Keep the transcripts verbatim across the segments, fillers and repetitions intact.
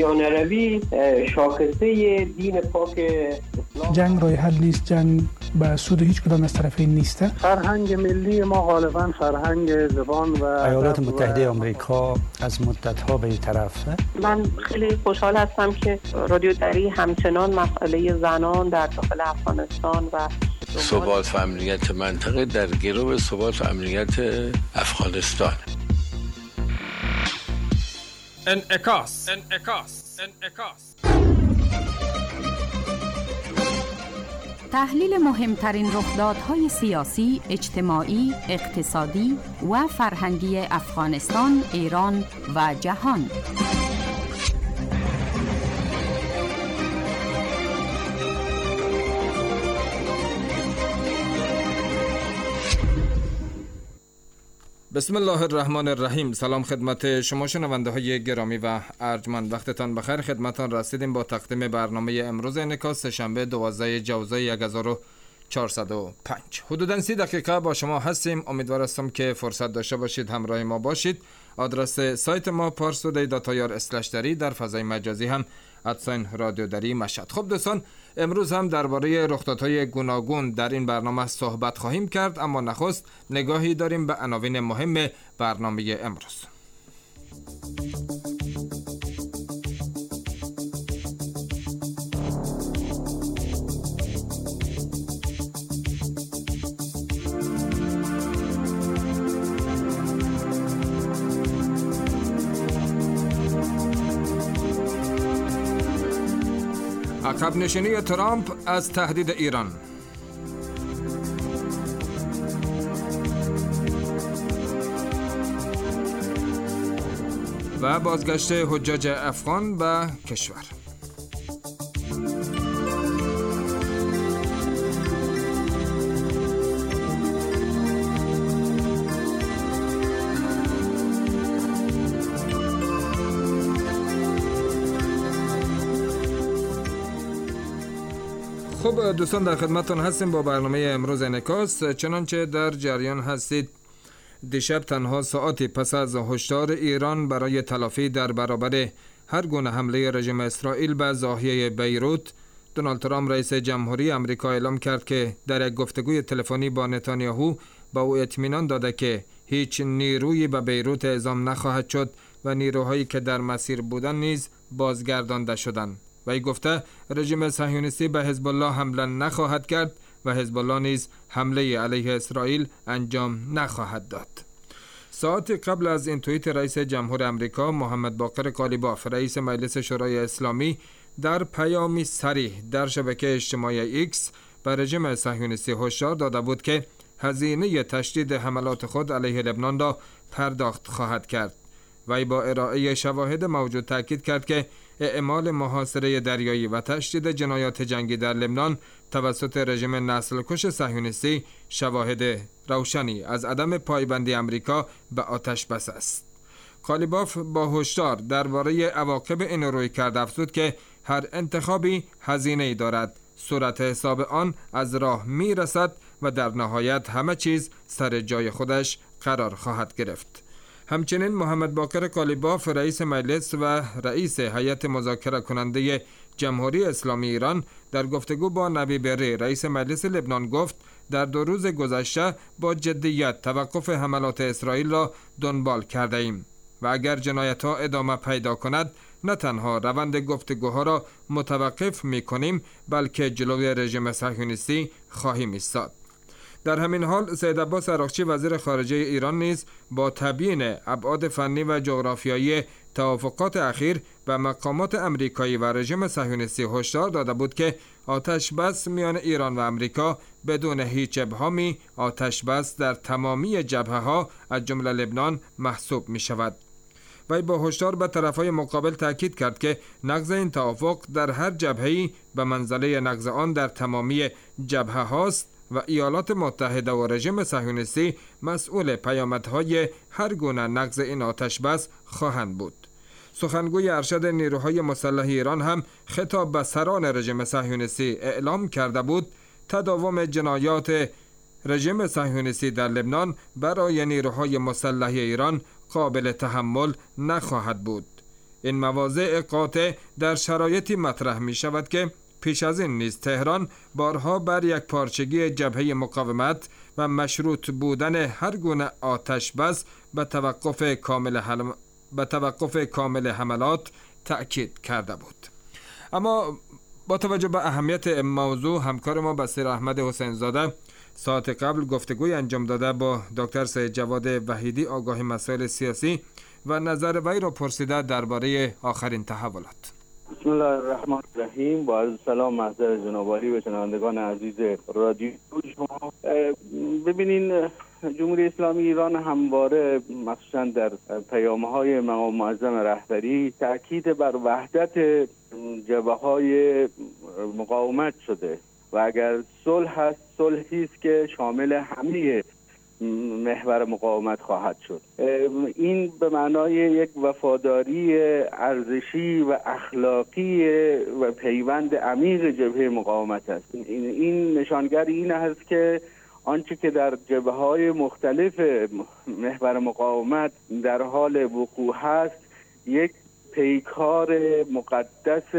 مسیحیان عربی شاخصه دین پاک اسلام. جنگ راه حل نیست، جنگ به سود هیچ کدام از طرفین نیست. فرهنگ ملی ما غالبا فرهنگ زبان و ایالات متحده آمریکا از مدت‌ها به این طرفه. من خیلی خوشحال هستم که رادیو دری همچنان مسئله زنان در داخل افغانستان و ثبات و امنیت منطقه در گرو ثبات و امنیت افغانستان. انعکاس انعکاس انعکاس تحلیل مهمترین رخدادهای سیاسی، اجتماعی، اقتصادی و فرهنگی افغانستان، ایران و جهان. بسم الله الرحمن الرحیم. سلام خدمت شما شنونده های گرامی و ارجمند، وقتتان بخیر. خدمتان رسیدیم با تقدیم برنامه امروز انعکاس سه‌شنبه دوازده جوزای هزار و چهارصد و پنج. حدوداً سی دقیقه با شما هستیم. امیدوار هستم که فرصت داشته باشید همراه ما باشید. آدرس سایت ما پارسودی دات آی آر اسلش دری، در فضای مجازی هم ادساین رادیو دری مشهد. خب دوستان، امروز هم درباره رخدادهای گوناگون در این برنامه صحبت خواهیم کرد، اما نخست نگاهی داریم به عناوین مهم برنامه امروز. عقب نشینی ترامپ از تهدید ایران. و بازگشت حجاج افغان به کشور. خب دوستان، در خدمتتون هستیم با برنامه امروز انعکاس. چنانچه در جریان هستید، دیشب تنها ساعتی پس از هشدار ایران برای تلافی در برابر هر گونه حمله رژیم اسرائیل به ناحیه بیروت، دونالد ترامپ رئیس جمهوری آمریکا اعلام کرد که در یک گفتگوی تلفنی با نتانیاهو با او اطمینان داده که هیچ نیرویی به بیروت اعزام نخواهد شد و نیروهایی که در مسیر بودند نیز بازگردانده شدند. و ای گفته رژیم صهیونیستی به حزب الله حمله نخواهد کرد و حزب الله نیز حمله علیه اسرائیل انجام نخواهد داد. ساعتی قبل از این توییت رئیس جمهور آمریکا محمد باقر کالیباف، رئیس مجلس شورای اسلامی، در پیامی صریح در شبکه اجتماعی ایکس به رژیم صهیونیستی هشدار داده بود که هزینه تشدید حملات خود علیه لبنان را پرداخت خواهد کرد. وی با ارائه شواهد موجود تاکید کرد که اعمال محاصره دریایی و تشدید جنایات جنگی در لبنان توسط رژیم نسل‌کش صهیونیستی شواهد روشنی از عدم پایبندی آمریکا به آتش بس است. کالیباف با هشدار درباره عواقب این رویکرد افزود که هر انتخابی هزینه‌ای دارد، صورت حساب آن از راه می رسد و در نهایت همه چیز سر جای خودش قرار خواهد گرفت. همچنین محمد باقر کالیباف، رئیس مجلس و رئیس هیئت مذاکره کننده جمهوری اسلامی ایران، در گفتگو با نبی بری، رئیس مجلس لبنان، گفت در دو روز گذشته با جدیت توقف حملات اسرائیل را دنبال کرده ایم و اگر جنایت ها ادامه پیدا کند نه تنها روند گفتگوها را متوقف می کنیم بلکه جلوی رژیم صهیونیستی خواهیم ایستاد. در همین حال سید عباس عراقچی، وزیر خارجه ایران، نیز با تبیین ابعاد فنی و جغرافیایی توافقات اخیر و مقامات امریکایی و رژیم صهیونیستی هشدار داده بود که آتش بس میان ایران و امریکا بدون هیچ ابهامی آتش بس در تمامی جبهه‌ها از جمله لبنان محسوب می شود. وی با هشدار به طرفهای مقابل تاکید کرد که نقض این توافق در هر جبهه‌ای به منزله نقض آن در تمامی جبهه‌هاست و ایالات متحده و رژیم صهیونیستی مسئول پیامدهای هر گونه نقض این آتش بس خواهند بود. سخنگوی ارشد نیروهای مسلح ایران هم خطاب به سران رژیم صهیونیستی اعلام کرده بود تداوم جنایات رژیم صهیونیستی در لبنان برای نیروهای مسلح ایران قابل تحمل نخواهد بود. این مواضع قاطع در شرایطی مطرح می شود که پیش از این نیز تهران بارها بر یک پارچگی جبهه مقاومت و مشروط بودن هر گونه آتش بس به توقف کامل حلم... به توقف کامل حملات تأکید کرده بود. اما با توجه به اهمیت موضوع، همکار ما بصیر احمد حسین زاده ساعت قبل گفتگوی انجام داده با دکتر سید جواد وحیدی آگاه مسائل سیاسی و نظر وی را پرسیده درباره آخرین تحولات. بسم الله الرحمن الرحیم. با عرض سلام محضر جناب عالی به شنوندگان عزیز رادیو شما. ببینین، جمهوری اسلامی ایران همواره مخصوصا در پیام‌های مقام معظم رهبری تاکید بر وحدت جبهه‌های مقاومت شده و اگر صلح هست، صلحی است که شامل همه محور مقاومت خواهد شد. این به معنای یک وفاداری ارزشی و اخلاقی و پیوند عمیق جبهه مقاومت است. این نشانگر این است که آنچه که در جبهه‌های مختلف محور مقاومت در حال وقوع هست یک پیکار مقدس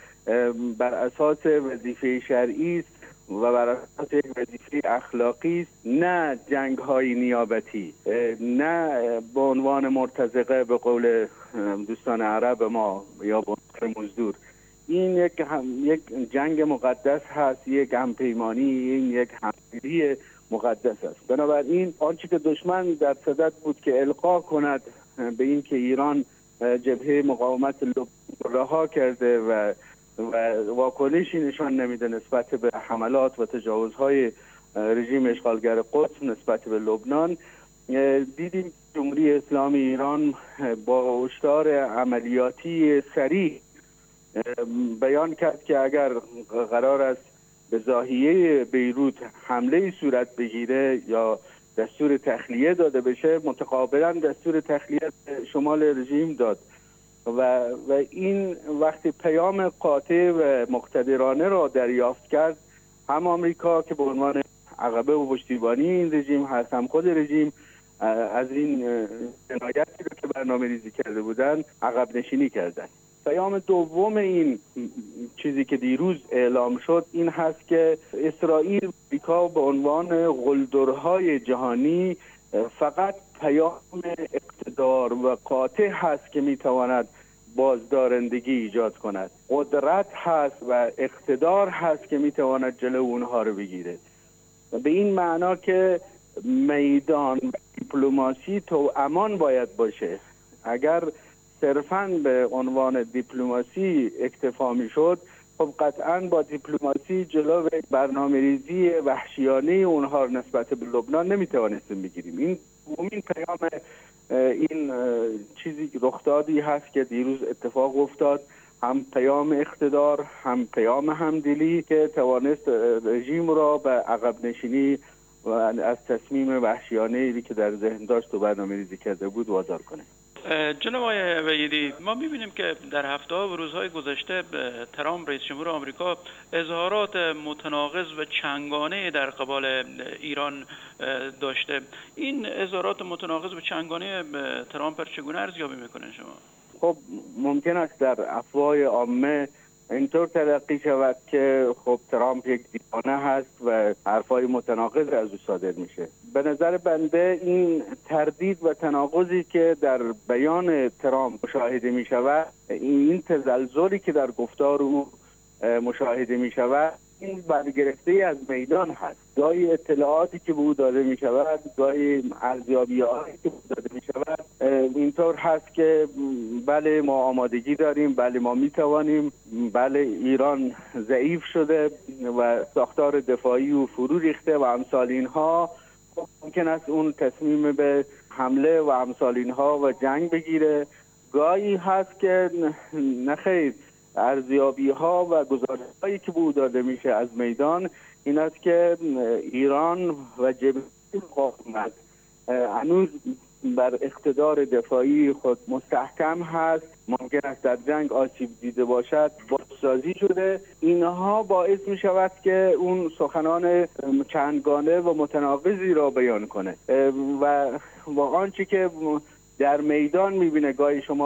بر اساس وظیفه شرعی است و بر اساس یک وظیفه اخلاقی است، نه جنگ‌های نیابتی، نه به عنوان مرتزقه به قول دوستان عرب ما یا به عنوان مزدور. این یک هم یک جنگ مقدس هست، یک همپیمانی، این یک همدلی مقدس است. بنابراین آنچه که دشمن در صدد بود که القا کند به این که ایران جبهه مقاومت لبنان رها کرده و و واکنشی نشان نمیده نسبت به حملات و تجاوزهای رژیم اشغالگر قدس نسبت به لبنان، دیدیم جمهوری اسلامی ایران با هشدار عملیاتی سریع بیان کرد که اگر قرار است به زاهیه بیروت حمله صورت بگیره یا دستور تخلیه داده بشه، متقابلا دستور تخلیه شمال رژیم داد و و این وقتی پیام قاطع و مقتدرانه را دریافت کرد، هم آمریکا که به عنوان عقبه و پشتیبانی این رژیم هست، هم خود رژیم از این جنایتی رو که برنامه ریزی کرده بودن عقب نشینی کردن. پیام دوم این چیزی که دیروز اعلام شد این هست که اسرائیل و آمریکا به عنوان قلدرهای جهانی فقط پیام اقتدار و قاطع هست که میتواند بازدارندگی ایجاد کند. قدرت هست و اقتدار هست که میتواند جلو اونها رو بگیره. به این معنا که میدان دیپلماسی تو امان باید باشه. اگر صرفاً به عنوان دیپلماسی اکتفا میشد، خب قطعاً با دیپلماسی جلو برنامه ریزی وحشیانه اونها نسبت به لبنان نمیتوانستیم بگیریم. این این پیام این چیزی رخدادی هست که دیروز اتفاق افتاد، هم پیام اقتدار هم پیام همدلی که توانست رژیم را به عقب نشینی و از تصمیم وحشیانه‌ای که در ذهن داشت و برنامه ریزی کرده بود وادار کنه. جناب آقای وحیدی، ما می‌بینیم که در هفته‌ها و روزهای گذشته ترامپ رئیس جمهور آمریکا اظهارات متناقض و چنگانه در قبال ایران داشته. این اظهارات متناقض و چنگانه ترامپ را چگونه ارزیابی می‌کنید شما؟ خب ممکن است در افواه عامه اینطور تلقی شود که خب ترامپ یک دیوانه هست و حرفای متناقض از او صادر میشه. به نظر بنده این تردید و تناقضی که در بیان ترامپ مشاهده میشود، این تزلزلی که در گفتار او مشاهده میشود، این برگرفته از میدان هست. گاهی اطلاعاتی که به او داده می شود، گاهی ارزیابی‌هایی که به او داده می شود اینطور هست که بله ما آمادگی داریم، بله ما می توانیم، بله ایران ضعیف شده و ساختار دفاعی و فرو ریخته و امثال اینها. ممکن است اون تصمیم به حمله و امثال اینها و جنگ بگیره. گاهی هست که نخیر، ارزیابی ها و گزارش هایی که به او داده میشه از میدان این است که ایران و جبهه مقاومت هنوز بر اقتدار دفاعی خود مستحکم هست، ممکن است در جنگ آسیب دیده باشد، بازسازی شده. اینها باعث می شود که اون سخنان چندگانه و متناقضی را بیان کنه و واقعا چی که در میدان میبینه، گاهی شما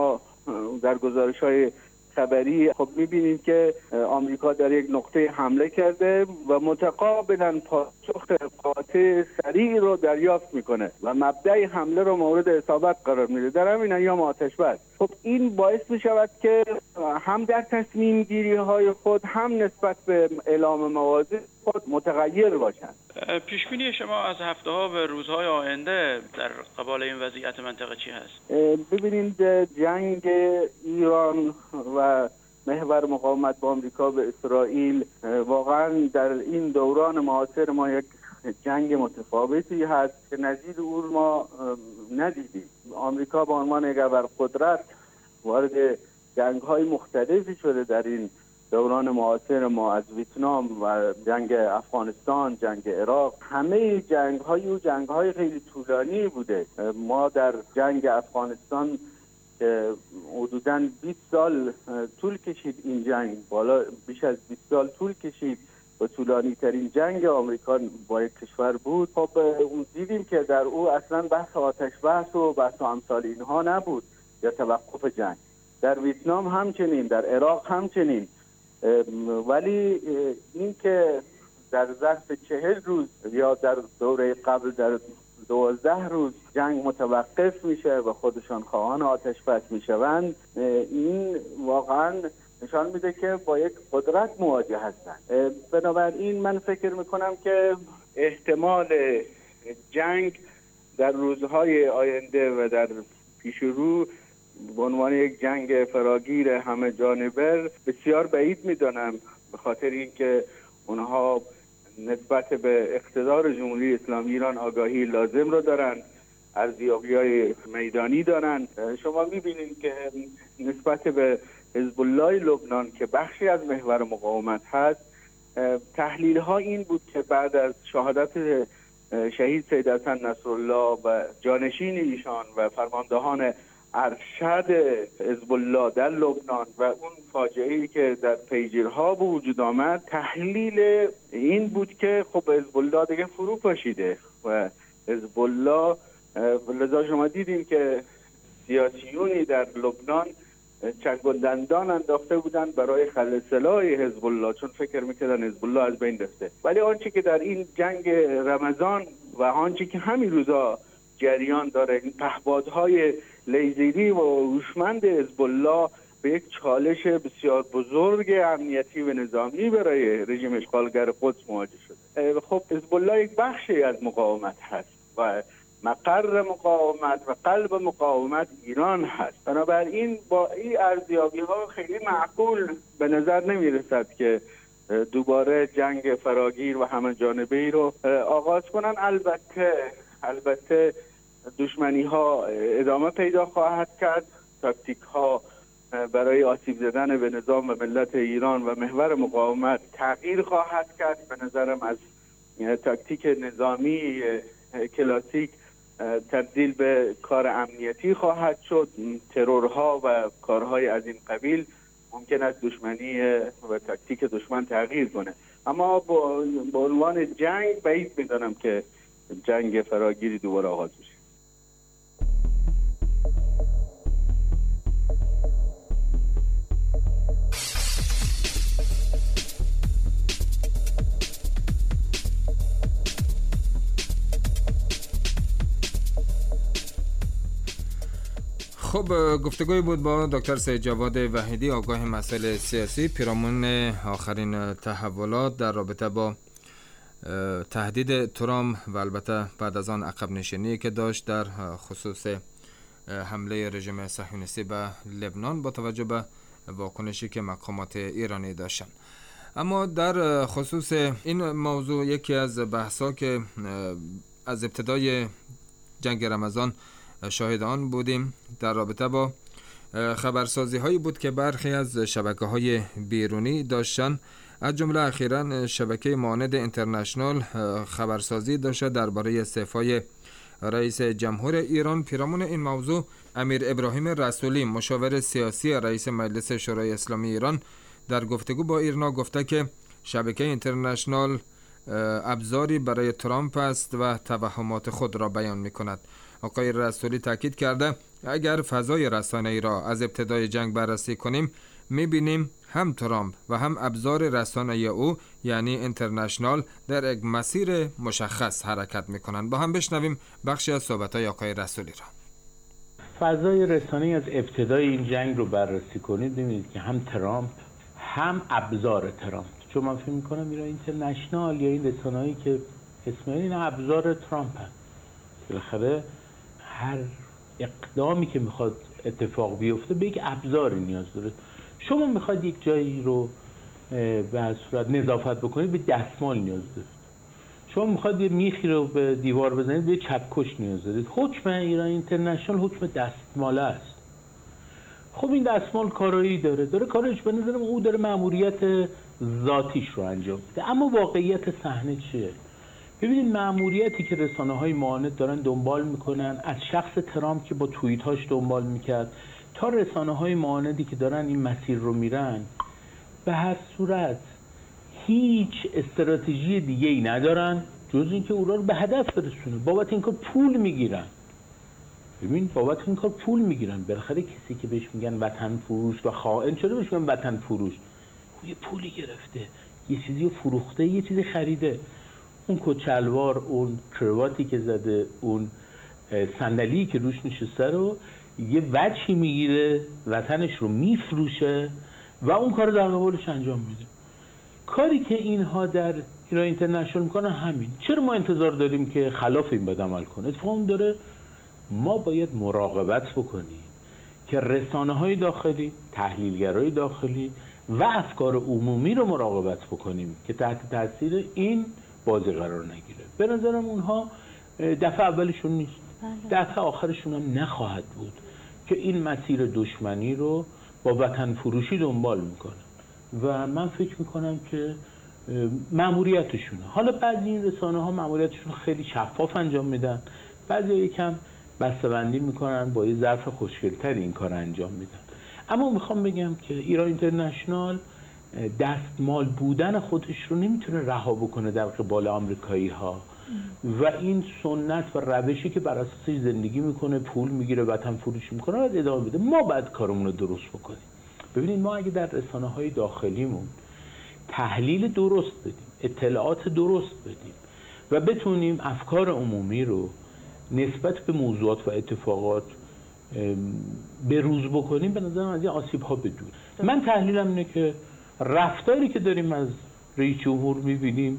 در گزارش‌های خبری خب می‌بینید که آمریکا در یک نقطه حمله کرده و متقابلا پاسخ قاطع سریع رو دریافت میکنه و مبدأ حمله رو مورد اصابت قرار میده. در همین ایام آتش بس خب این باعث میشود که هم در تصمیم گیری های خود هم نسبت به اعلام مواضع خود متغیر باشند. پیش بینی شما از هفته ها و روزهای آینده در قبال این وضعیت منطقه چی هست؟ ببینید جنگ ایران و محور مقاومت با آمریکا به اسرائیل واقعا در این دوران معاصر ما یک جنگ متفاوتی هست که نظیر او ما ندیدیم. آمریکا به عنوان یک ابرقدرت وارد جنگ‌های مختلفی شده در این دوران معاصر ما، از ویتنام و جنگ افغانستان، جنگ عراق، همه جنگ‌های و جنگ‌های خیلی طولانی بوده. ما در جنگ افغانستان که حدوداً بیست سال طول کشید، این جنگ بالا بیش از بیست سال طول کشید و طولانی ترین جنگ آمریکا با یک کشور بود. خب اون دیدیم که در او اصلا بحث آتش بس و بحث و امثال اینها نبود یا توقف جنگ. در ویتنام همچنین، در عراق همچنین. ولی این که در ظرف چهل روز یا در دوره قبل در دوازده روز جنگ متوقف میشه و خودشان خواهان آتش بس میشوند، این واقعا نشان میده که با یک قدرت مواجه هستند. بنابراین من فکر میکنم که احتمال جنگ در روزهای آینده و در پیش رو به عنوان یک جنگ فراگیر همه جانبه بسیار بعید میدانم، به خاطر اینکه اونها نسبت به اقتدار جمهوری اسلامی ایران آگاهی لازم رو دارن، ارزیابی‌های میدانی دارن. شما می‌بینید که نسبت به حزب الله لبنان که بخشی از محور مقاومت هست، تحلیل ها این بود که بعد از شهادت شهید سید حسن نصرالله و جانشین ایشان و فرماندهان ارشد حزب الله در لبنان و اون فاجعه‌ای که در پیجرها به وجود آمد، تحلیل این بود که خب حزب الله دیگه فرو پاشیده و حزب الله، لذا شما دیدین که سیاسیونی در لبنان چنگ و دندان انداخته بودن برای خلع سلاح حزب الله، چون فکر میکردن حزب الله از بین رفته. ولی آنچه که در این جنگ رمضان و آنچه که همین روزا جریان داره، این پهپادهای لیزری و هوشمند حزب الله به یک چالش بسیار بزرگ امنیتی و نظامی برای رژیم اشغالگر قدس مواجه شده. خب حزب الله یک بخشی از مقاومت هست و مقر مقاومت و قلب مقاومت ایران هست. بنابراین با این ارزیابی ها خیلی معقول به نظر نمی رسد که دوباره جنگ فراگیر و همه جانبه ای رو آغاز کنن. البته البته دشمنی ها ادامه پیدا خواهد کرد، تاکتیک ها برای آسیب زدن به نظام و ملت ایران و محور مقاومت تغییر خواهد کرد. به نظرم از تاکتیک نظامی کلاسیک تبدیل به کار امنیتی خواهد شد. ترورها و کارهای از این قبیل ممکن است دشمنی و تاکتیک دشمن تغییر کنه، اما با عنوان جنگ بعید می‌دانم که جنگ فراگیری دوباره آغاز بشه. خب گفتگوی بود با دکتر سید جواد وحیدی، آگاه مسائل سیاسی، پیرامون آخرین تحولات در رابطه با تهدید ترامپ و البته بعد از آن عقب نشینی که داشت در خصوص حمله رژیم صهیونیستی به لبنان با توجه به واکنشی که مقامات ایرانی داشتن. اما در خصوص این موضوع یکی از بحثا که از ابتدای جنگ رمضان شاهد آن بودیم در رابطه با خبرسازی هایی بود که برخی از شبکه های بیرونی داشتن، از جمله اخیراً شبکه ماند اینترنشنال خبرسازی داشته درباره استعفای رئیس جمهور ایران. پیرامون این موضوع امیر ابراهیم رسولی، مشاور سیاسی رئیس مجلس شورای اسلامی ایران، در گفتگو با ایرنا گفته که شبکه اینترنشنال ابزاری برای ترامپ است و توهمات خود را بیان می کند. آقای رسولی تاکید کرده اگر فضای رسانه‌ای را از ابتدای جنگ بررسی کنیم می‌بینیم هم ترامپ و هم ابزار رسانه‌ای او یعنی اینترنشنال در یک مسیر مشخص حرکت می‌کنند. با هم بشنویم بخشی از صحبت‌های آقای رسولی را. فضای رسانه‌ای از ابتدای این جنگ رو بررسی کنید ببینید که هم ترامپ هم ابزار ترامپ، چون من فکر می‌کنم ایران اینترنشنال یا این رسانه‌ای که اسم این ابزار ترامپ هست. بالاخره هر اقدامی که میخواد اتفاق بیفته به یک ابزاری نیاز داره. شما میخواد یک جایی رو به صورت نظافت بکنید به دستمال نیاز دارید. شما میخواد یه میخی رو به دیوار بزنید به چپکش نیاز دارید. حکم ایران اینترنشنال حکم دستماله است. خب این دستمال کارایی داره داره کارش به نظرم او داره مأموریت ذاتیش رو انجام میده. اما واقعیت صحنه چیه؟ ببینید مأموریتی که رسانه‌های معاند دارن دنبال میکنن، از شخص ترامپ که با توییتاش دنبال میکرد تا رسانه‌های معاندی که دارن این مسیر رو میرن، به هر صورت هیچ استراتژی دیگه ای ندارن جز اینکه اون رو به هدف برسونه. بابت این کار پول میگیرن. ببین بابت این کار پول میگیرن. بالاخره کسی که بهش میگن وطن فروش و خائن، چرا بهش میگن وطن فروش؟ یه پولی گرفته، یه چیزی رو فروخته، یه چیزی خریده. اون کچلوار، اون کرواتی که زده، اون صندلی که روش نشسته رو یه وجهی میگیره، وطنش رو میفروشه و اون کار در قبالش انجام میده. کاری که اینها در ایران اینترنشنال میکنن همین. چرا ما انتظار داریم که خلاف این بد عمل کنه؟ اتفاقا داره ما باید مراقبت بکنیم که رسانه‌های داخلی، تحلیلگرای داخلی و افکار عمومی رو مراقبت بکنیم که تحت تاثیر این بازی قرار نگیره. به نظرم اونها دفعه اولشون نیست، دفعه آخرشون هم نخواهد بود که این مسیر دشمنی رو با وطن فروشی دنبال میکنن و من فکر میکنم که مأموریتشونه. حالا بعضی این رسانه ها مأموریتشون خیلی شفاف انجام میدن، بعضی یکم بسته‌بندی میکنن، با یه ظرف خوشگل‌تر این کار انجام میدن. اما میخوام بگم که ایران اینترنشنال دستمال بودن خودش رو نمیتونه رها بکنه در قبال آمریکایی ها و این سنت و روشی که بر اساسش زندگی میکنه، پول میگیره، وطن فروشی میکنه باید ادامه بده. ما باید کارمون رو درست بکنیم. ببینید ما اگه در رسانه های داخلیمون تحلیل درست بدیم، اطلاعات درست بدیم و بتونیم افکار عمومی رو نسبت به موضوعات و اتفاقات به روز بکنیم، به نظرم از این آسیب ها بدون. من تحلیلم اینه که رفتاری که داریم از رئیس جمهور میبینیم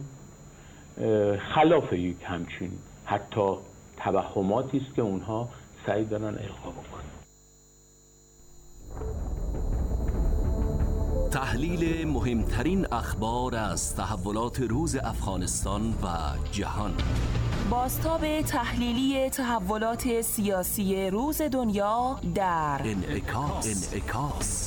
خلاف یک همچین حتی توهماتی است که اونها سعی دارن القا بکنن. تحلیل مهمترین اخبار از تحولات روز افغانستان و جهان. بازتاب تحلیلی تحولات سیاسی روز دنیا در انعکاس. انعکاس.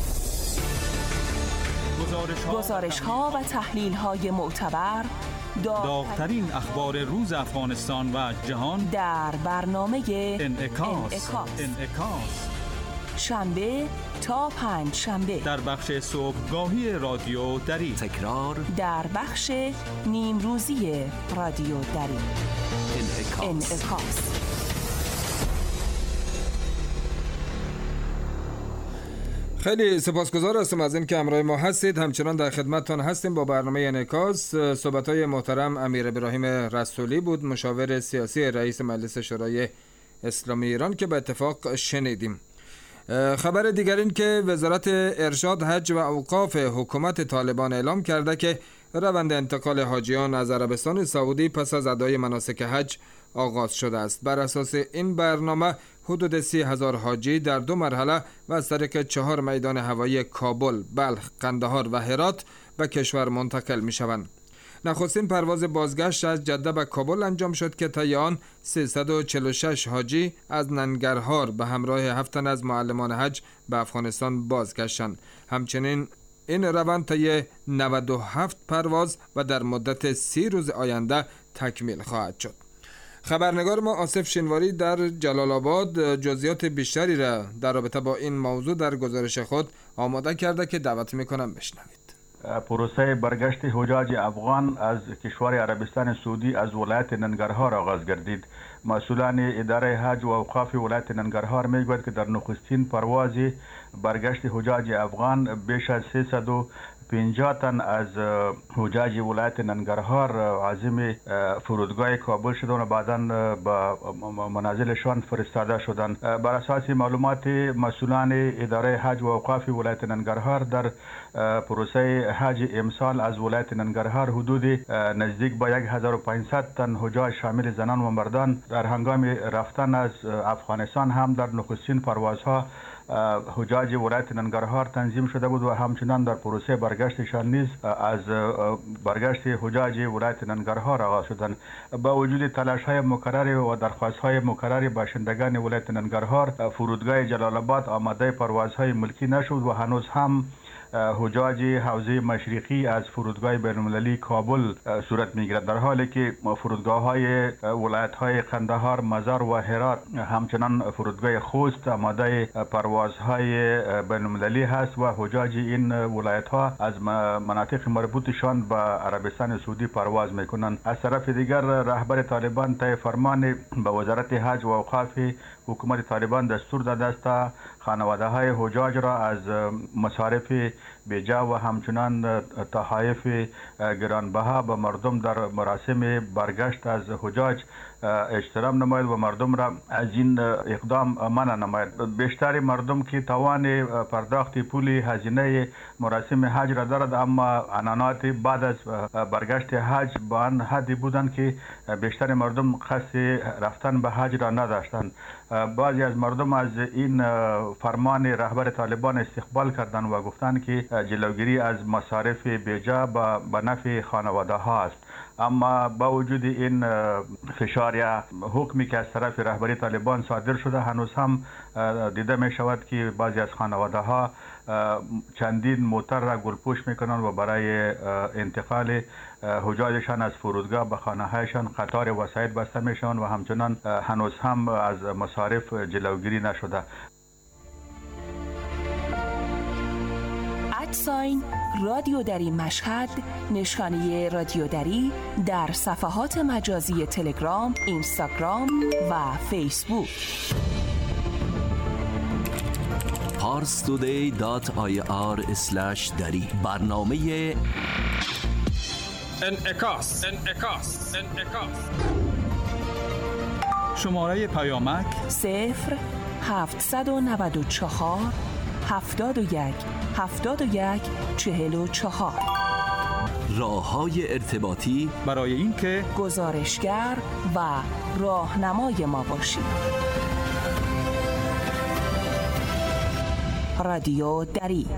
گزارش ها و تحلیل های معتبر، داغ‌ترین اخبار روز افغانستان و جهان در برنامه انعکاس. انعکاس. انعکاس. شنبه تا پنج شنبه در بخش صبحگاهی رادیو دری، تکرار در بخش نیمروزی رادیو دری. انعکاس. انعکاس. خیلی سپاسگزار هستم از این که همراه ما هستید. همچنان در خدمتتان هستیم با برنامه انعکاس. صحبت‌های محترم امیر ابراهیم رسولی بود، مشاور سیاسی رئیس مجلس شورای اسلامی ایران که به اتفاق شنیدیم. خبر دیگر این که وزارت ارشاد، حج و اوقاف حکومت طالبان اعلام کرده که روند انتقال حاجیان از عربستان سعودی پس از ادای مناسک حج آغاز شده است. بر اساس این برنامه حدود سی هزار حاجی در دو مرحله و از طریق چهار میدان هوایی کابل، بلخ، قندهار و هرات به کشور منتقل می شوند. نخستین پرواز بازگشت از جده به کابل انجام شد که طی آن سیصد و چهل و شش حاجی از ننگرهار به همراه هفت تن از معلمان حج به افغانستان بازگشتند. همچنین این روند طی نود و هفت پرواز و در مدت سی روز آینده تکمیل خواهد شد. خبرنگار ما آصف شینواری در جلال آباد جزئیات بیشتری را در رابطه با این موضوع در گزارش خود آماده کرده که دعوت میکنم بشنوید. پروسه برگشت حجاج افغان از کشور عربستان سعودی از ولایت ننگرهار آغاز گردید. مسئولان اداره حج و اوقاف ولایت ننگرهار میگوید که در نخستین پرواز برگشت حجاج افغان بیش از سیصد و پنجاه تن از حجاج ولایت ننگرهار عازم فرودگاه کابل شدند و بعداً به منازلشان فرستاده شدند. بر اساس معلومات مسئولان اداره حج و اوقاف ولایت ننگرهار، در پروسه حج امسال از ولایت ننگرهار حدود نزدیک به هزار و پانصد تن حجاج شامل زنان و مردان در هنگام رفتن از افغانستان هم در نخستین پروازها حجاج ولایت ننگرهار تنظیم شده بود و همچنان در پروسه برگشتشان نیز از برگشت حجاج ولایت ننگرهار آغاز شدند. با وجود تلاش‌های مکرر و درخواست‌های مکرر باشندگان ولایت ننگرهار، فرودگاه جلال آباد آماده پروازهای ملکی نشد و هنوز هم حجاج حوزه مشرقی از فرودگاه بین‌المللی کابل صورت می‌گیرد، در حالی که فرودگاه‌های ولایت‌های قندهار، مزار و هرات همچنان فرودگاه خوست آماده پروازهای بین‌المللی هست و حجاج این ولایت‌ها از مناطق مربوطشان به عربستان سعودی پرواز می‌کنند. از طرف دیگر رهبر طالبان طی فرمان به وزارت حج و اوقاف حکومت طالبان دستور داده است خانواده‌های حجاج را از مصارف بیجا و همچنان تحایف گرانبها به مردم در مراسم برگشت از حجاج احترام نماید و مردم را از این اقدام منع نماید. بیشتر مردم که توان پرداخت پول هزینه مراسم حج را دارد، اما عنانات بعد از برگشت حج به آن حدی بودند که بیشتر مردم قصد رفتن به حج را نداشتند. بعضی از مردم از این فرمان رهبر طالبان استقبال کردند و گفتند که جلوگیری از مصارف بیجا به نفع خانواده ها است. اما با وجود این فشار یا حکمی که از طرف رهبری طالبان صادر شده، هنوز هم دیده می شود که بعضی از خانواده ها چندین موتر را گلپوش می کنند و برای انتقال حجاجشان از فرودگاه به خانه هایشان قطار وسایط بسته می شوند و همچنان هنوز هم از مصارف جلوگیری نشده. ادساین رادیو دری مشهد، نشانه رادیو دری در صفحات مجازی تلگرام، اینستاگرام و فیسبوک. پارس تودی دات آی آر اسلش دری برنامه انعکاس انعکاس انعکاس شماره پیامک صفر هفتصد و نود و چهار هفتاد و یک هفتاد و یک چهل و چهار. راه‌های ارتباطی برای اینکه گزارشگر و راهنمای ما باشید. رادیو دری.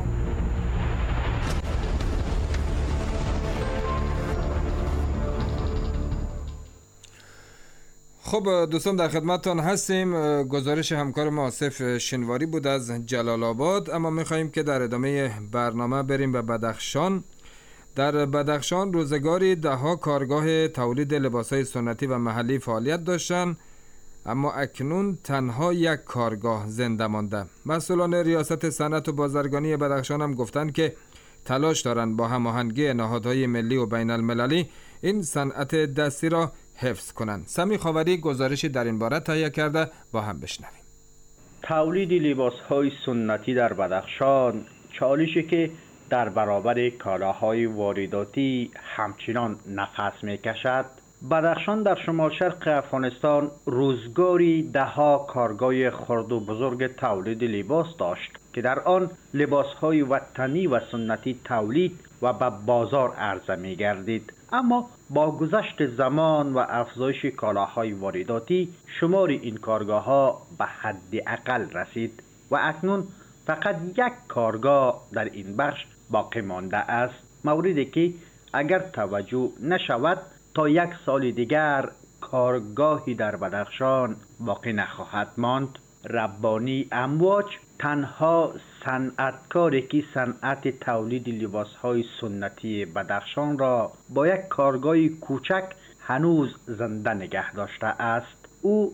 خب دوستان، در خدمتتان هستیم. گزارش همکار ما آصف شنواری بود از جلال آباد. اما می‌خواهیم که در ادامه برنامه بریم به بدخشان. در بدخشان روزگاری ده‌ها کارگاه تولید لباس‌های سنتی و محلی فعالیت داشتند، اما اکنون تنها یک کارگاه زنده مانده. مسئولان ریاست صنعت و بازرگانی بدخشان هم گفتند که تلاش دارند با هماهنگی نهادهای ملی و بین المللی این صنعت دستی را حفظ کنند. سمی خاوری گزارشی در این باره تهیه کرده، با هم بشنویم. تولید لباس‌های سنتی در بدخشان چالشی که در برابر کالاهای وارداتی همچنان نفس می‌کشد. بدخشان در شمال شرق افغانستان روزگاری ده‌ها کارگاه خرد و بزرگ تولید لباس داشت که در آن لباس‌های وطنی و سنتی تولید و به بازار عرضه می‌گردید. اما با گذشت زمان و افزایش کالاهای وارداتی شمار این کارگاه‌ها به حد اقل رسید و اکنون فقط یک کارگاه در این بخش باقی مانده است، موردی که اگر توجه نشود تا یک سال دیگر کارگاهی در بدخشان باقی نخواهد ماند. ربانی امواج تنها صنعتکاری که صنعت تولید لباس‌های سنتی بدخشان را با یک کارگاه کوچک هنوز زنده نگه داشته است. او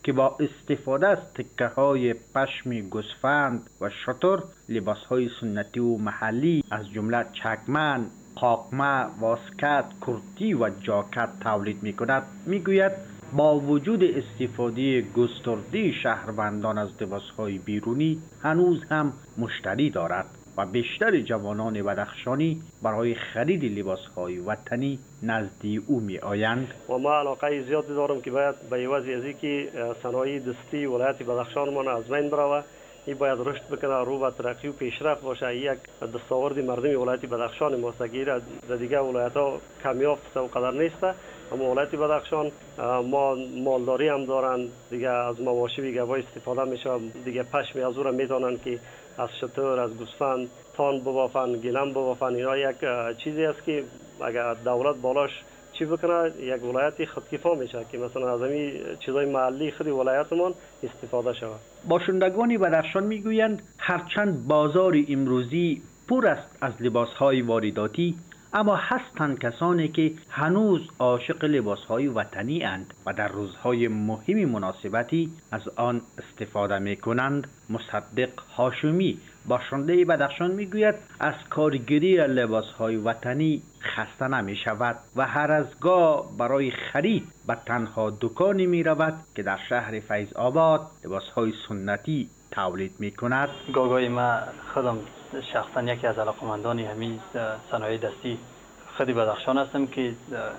که با استفاده از تکه های پشم گوسفند و شتر لباس های سنتی و محلی از جمله چکمن، قاقمه، واسکت، کرتی و جاکت تولید می کند. می گوید با وجود استفاده گسترده شهروندان از لباس‌های بیرونی هنوز هم مشتری دارد و بیشتر جوانان بدخشانی برای خرید لباس‌های وطنی نزد او می آیند. و ما علاقه زیادی دارم که باید به عوض از اینکه صنایع دستی ولایت بدخشان ما از بین بره، این باید رشد بکنه، رو به ترقی و پیشرفت باشه. یک دستاورد مردم ولایت بدخشان ما سگیر در دیگه ولایت‌ها کمیافت و قدر نیست، اما ولایت بدخشان ما مالداری هم دارن دیگه، از مواشی گوای استفاده میشه دیگه، پشم از اون میتونن که از شتر، از گوسفند تان ببافن، گیلم ببافن. اینا یک چیزی است که اگر دولت بالاش چی بکنه یک ولایتی خودکفا میشه که مثلا از همین چیزای محلی خود ولایتمون استفاده شود. باشندگان بدخشان میگویند هرچند بازار امروزی پر است از لباس‌های وارداتی، اما هستند کسانی که هنوز عاشق لباس‌های وطنی اند و در روزهای مهم مناسبتی از آن استفاده می‌کنند. مصدق هاشمی باشنده بدخشان میگوید از کارگری لباس‌های وطنی خسته نمی‌شود و هر از گاه برای خرید به تنها دکانی می‌رود که در شهر فیض آباد لباس‌های سنتی تولید می‌کند. گاگای ما خودم شخصا یکی از علاقمندان همین صنایع دستی خودی بدخشان هستم که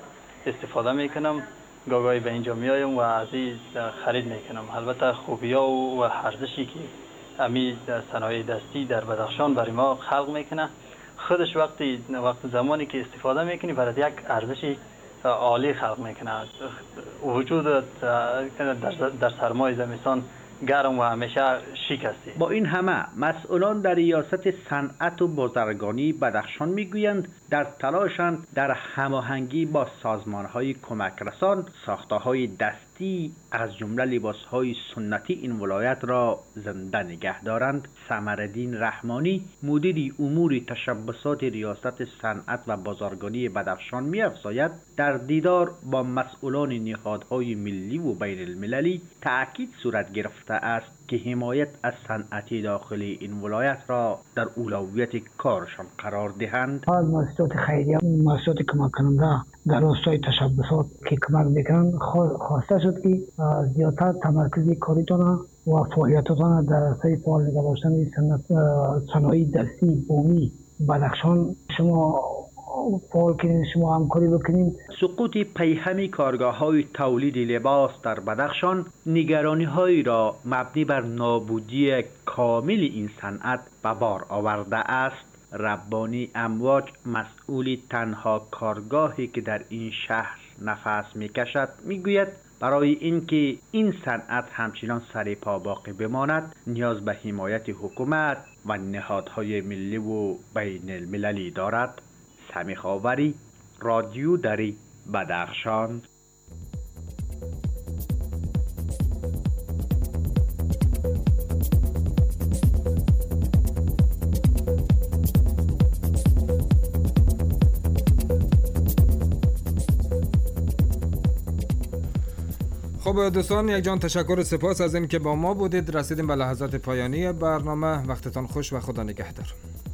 استفاده میکنم. گاگای به اینجا میایم و از این خرید میکنم. البته خوبیا و ارزشی که همین صنایع دستی در بدخشان برای ما خلق میکنه، خودش وقتی وقت زمانی که استفاده میکنی برای یک ارزشی عالی خلق میکنه. وجود در, در سرمای زمستان گرم و همیشه شیک هستی. با این همه مسئولان در ریاست صنعت و بازرگانی بدخشان میگویند در تلاشند در هماهنگی با سازمان‌های کمک رسان ساخته‌های دستی از جمله لباس‌های سنتی این ولایت را زنده نگه دارند. ثمرالدین رحمانی مدیر امور تشبسات ریاست صنعت و بازرگانی بدخشان می‌افزاید در دیدار با مسئولان نهادهای ملی و بین المللی تأکید صورت گرفته است که حمایت از صنعت داخلی این ولایت را در اولویت کارشان قرار دهند. مؤسسات خیریه، مؤسسات کمک کننده در راستای تشبسات که کمک میکنند خواسته شد که زیادتر تمرکز کاریتان و فعالیتاتان در راستای فعال نگه داشتن صنایع دستی بومی بدخشان شما فعال کنید، شما همکاری بکنید. سقوط پیهمی کارگاه‌های تولید لباس در بدخشان نگرانی‌هایی را مبنی بر نابودی کامل این صنعت به بار آورده است. ربانی امواج مسئول تنها کارگاهی که در این شهر نفس می‌کشد میگوید برای اینکه این صنعت همچنان سر پا باقی بماند نیاز به حمایت حکومت و نهادهای ملی و بین المللی دارد. سمیح آوری، رادیو دری، بدخشان. خب دوستان، یک جان تشکر و سپاس از این که با ما بودید. رسیدیم به لحظات پایانی برنامه. وقتتان خوش و خدا نگهدار.